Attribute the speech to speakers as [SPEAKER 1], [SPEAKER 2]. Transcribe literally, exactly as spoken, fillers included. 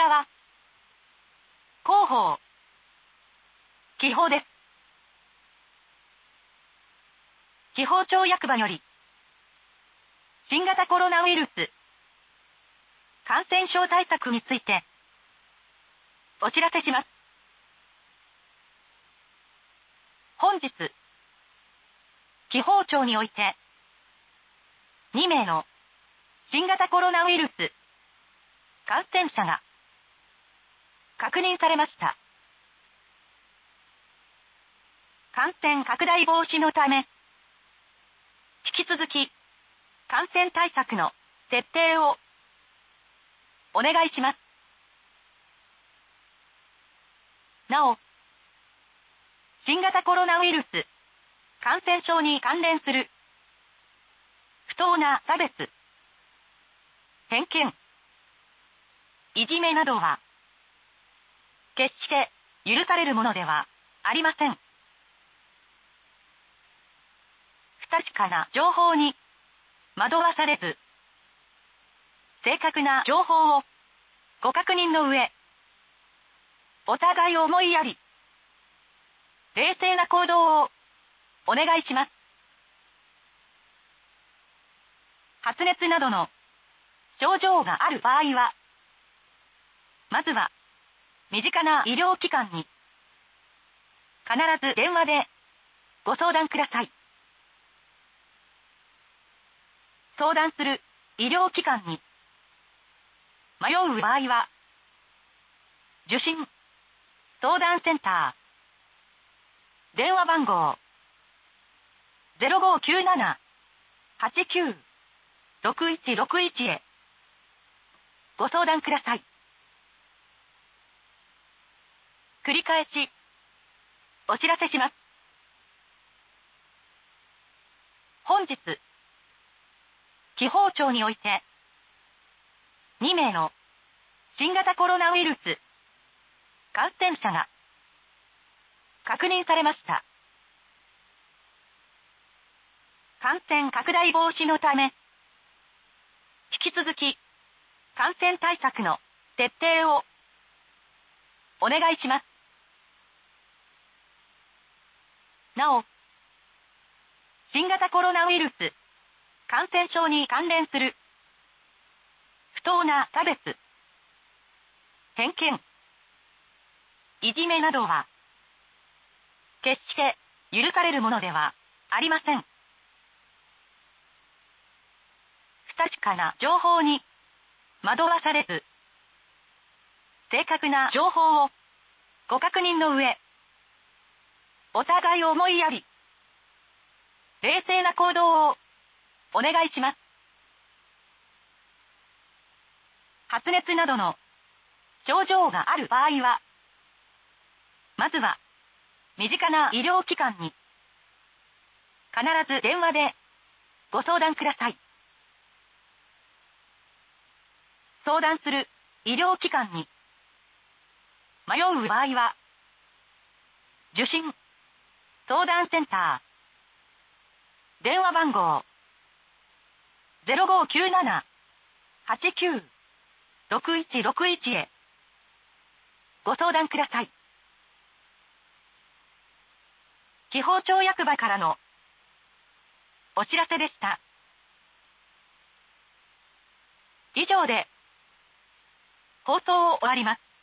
[SPEAKER 1] らは、広報、記法です。記法庁役場より、新型コロナウイルス感染症対策について、お知らせします。本日、記法庁において、にめいの新型コロナウイルス感染者が確認されました。感染拡大防止のため、引き続き感染対策の徹底をお願いします。なお、新型コロナウイルス感染症に関連する不当な差別、偏見、いじめなどは、決して許されるものではありません。不確かな情報に惑わされず、正確な情報をご確認の上、お互いを思いやり、冷静な行動をお願いします。発熱などの症状がある場合は、まずは身近な医療機関に必ず電話でご相談ください。相談する医療機関に迷う場合は、受診相談センター電話番号 ゼロごーきゅうなな はちきゅう ろくいちろくいち へご相談ください。繰り返しお知らせします。本日、記法庁においてにめいの新型コロナウイルス感染者が確認されました。感染拡大防止のため、引き続き感染対策の徹底をお願いします。なお、新型コロナウイルス感染症に関連する不当な差別、偏見、いじめなどは、決して許されるものではありません。不確かな情報に惑わされず、正確な情報をご確認の上、お互いを思いやり、冷静な行動をお願いします。発熱などの症状がある場合は、まずは身近な医療機関に必ず電話でご相談ください。相談する医療機関に迷う場合は、受診相談センター電話番号 ゼロごーきゅうなな はちきゅう ろくいちろくいち へご相談ください。記法庁役場からのお知らせでした。以上で放送を終わります。